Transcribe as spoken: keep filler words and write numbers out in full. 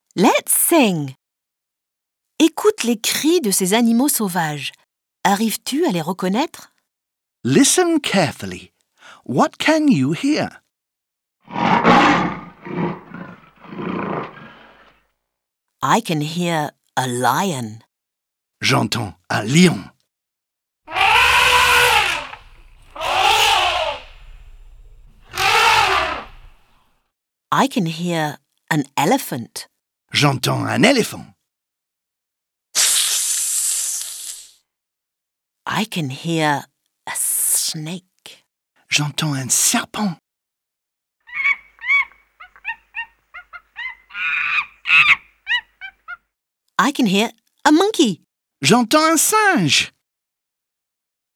Let's sing. Écoute les cris de ces animaux sauvages. Arrives-tu à les reconnaître? Listen carefully. What can you hear? I can hear a lion. J'entends un lion. I can hear an elephant. J'entends un éléphant. I can hear a snake. J'entends un serpent. I can hear a monkey. J'entends un singe.